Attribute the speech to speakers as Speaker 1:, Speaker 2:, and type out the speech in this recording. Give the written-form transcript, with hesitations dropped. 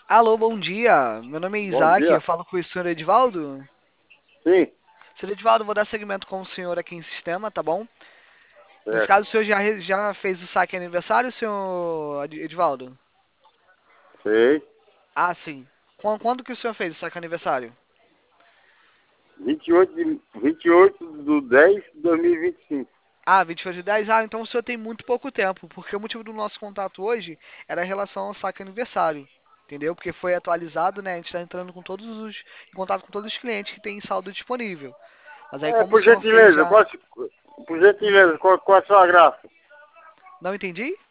Speaker 1: Alô, bom dia. Meu nome é
Speaker 2: Bom
Speaker 1: Isaac, eu
Speaker 2: dia.
Speaker 1: falo com o senhor Edivaldo.
Speaker 2: Sim,
Speaker 1: Senhor Edivaldo, vou dar seguimento com o senhor aqui em sistema, tá bom? Nesse
Speaker 2: certo.
Speaker 1: caso, o senhor já fez o saque aniversário, senhor Edivaldo?
Speaker 2: Sei.
Speaker 1: Ah, sim. Quando que o senhor fez o saque aniversário?
Speaker 2: 28 de 10 de 2025.
Speaker 1: Ah, 28 de 10. Ah, então o senhor tem muito pouco tempo, porque o motivo do nosso contato hoje era em relação ao saque aniversário. Entendeu? Porque foi atualizado, né? A gente está entrando em contato com todos os clientes que têm saldo disponível. Mas aí, como o
Speaker 2: Por
Speaker 1: senhor fez
Speaker 2: gentileza,
Speaker 1: já.
Speaker 2: por gentileza, qual a sua graça?
Speaker 1: Não entendi?